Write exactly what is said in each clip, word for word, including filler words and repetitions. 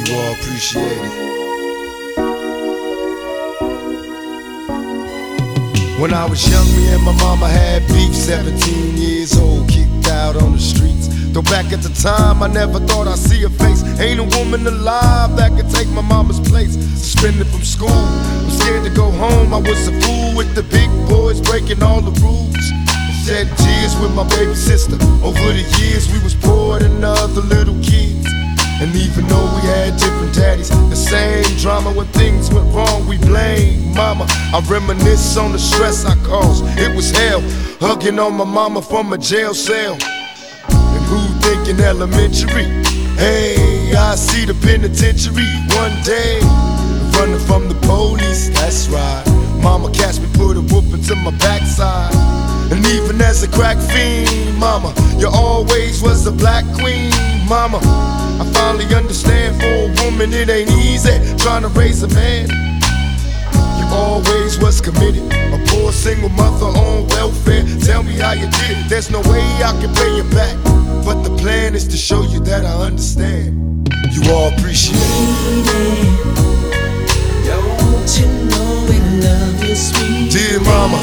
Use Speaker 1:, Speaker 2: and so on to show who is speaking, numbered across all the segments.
Speaker 1: You all appreciate it. When I was young, me and my mama had beef. Seventeen years old, kicked out on the streets. Though back at the time, I never thought I'd see her face. Ain't a woman alive that could take my mama's place. Suspended from school, I'm scared to go home. I was a fool with the big boys, breaking all the rules. Shed tears with my baby sister. Over the years, we was poor than other little kids. And even though we had different daddies, the same drama when things went wrong, we blame mama. I reminisce on the stress I caused. It was hell, hugging on my mama from a jail cell. And who thinking elementary? Hey, I see the penitentiary one day. Running from the police, that's right. Mama catch me, put a whooping to my backside. And even as a crack fiend, mama, you always was a black queen, mama. I finally understand, for a woman it ain't easy trying to raise a man. You always was committed, a poor single mother on welfare. Tell me how you did it, there's no way I can pay you back. But the plan is to show you that I understand. You all appreciate it.
Speaker 2: Don't you know we love you, sweet
Speaker 1: dear mama.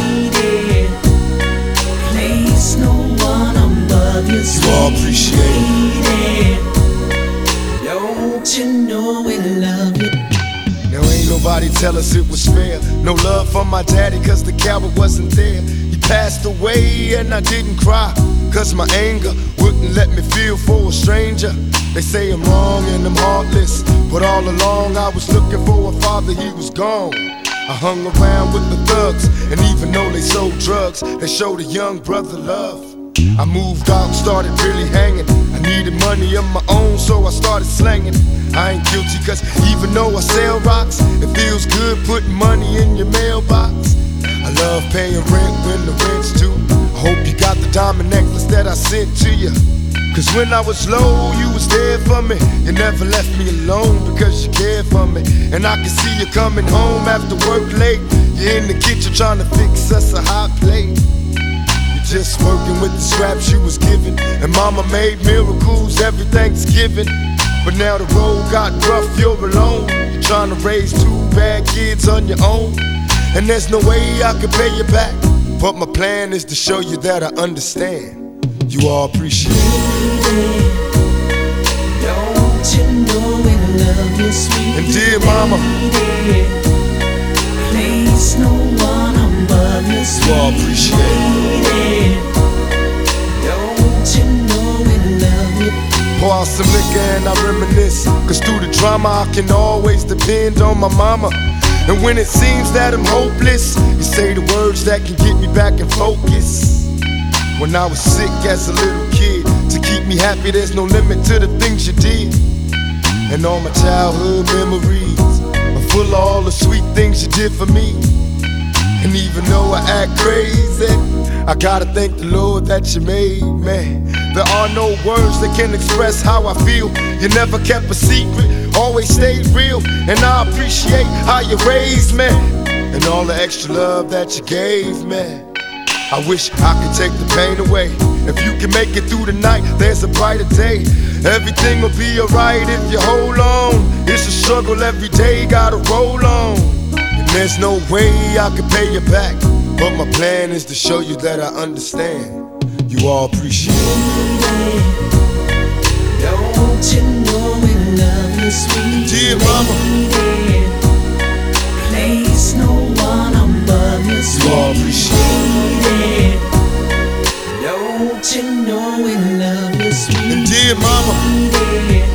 Speaker 2: Place no one above you, sweet
Speaker 1: You all appreciate it.
Speaker 2: Don't you know we love you?
Speaker 1: Now ain't nobody tell us it was fair. No love for my daddy cause the coward wasn't there. He passed away and I didn't cry, cause my anger wouldn't let me feel for a stranger. They say I'm wrong and I'm heartless, but all along I was looking for a father, he was gone. I hung around with the thugs, and even though they sold drugs, they showed a young brother love. I moved out and started really hanging. I needed money of my own, so I started slanging. I ain't guilty cause even though I sell rocks, it feels good putting money in your mailbox. I love paying rent when the rent's due. I hope you got the diamond necklace that I sent to you. Cause when I was low, you was there for me. You never left me alone because you cared for me. And I can see you coming home after work late. You're in the kitchen trying to fix us a hot plate. You're just working with the scraps you was given. And mama made miracles every Thanksgiving. But now the road got rough, you're alone. You're trying to raise two bad kids on your own. And there's no way I can pay you back. But my plan is to show you that I understand. You all appreciate it.
Speaker 2: Don't you know we love you, sweet
Speaker 1: And dear mama,
Speaker 2: place no one above you, sweet
Speaker 1: you all appreciate it.
Speaker 2: Don't you know we love you?
Speaker 1: Pour out some liquor and I reminisce, cause through the drama I can always depend on my mama. And when it seems that I'm hopeless, you say the words that can get me back in focus. When I was sick as a little kid, to keep me happy there's no limit to the things you did. And all my childhood memories are full of all the sweet things you did for me. And even though I act crazy, I gotta thank the Lord that you made me. There are no words that can express how I feel. You never kept a secret, always stayed real. And I appreciate how you raised me, and all the extra love that you gave me. I wish I could take the pain away. If you can make it through the night, there's a brighter day. Everything will be alright if you hold on. It's a struggle every day, gotta roll on. And there's no way I can pay you back, but my plan is to show you that I understand. You all appreciate it.
Speaker 2: Don't you know we love you, sweet
Speaker 1: Dear mama,
Speaker 2: place no one above you, sweet
Speaker 1: you all appreciate it.
Speaker 2: Don't you know we love you, sweet
Speaker 1: And dear mama,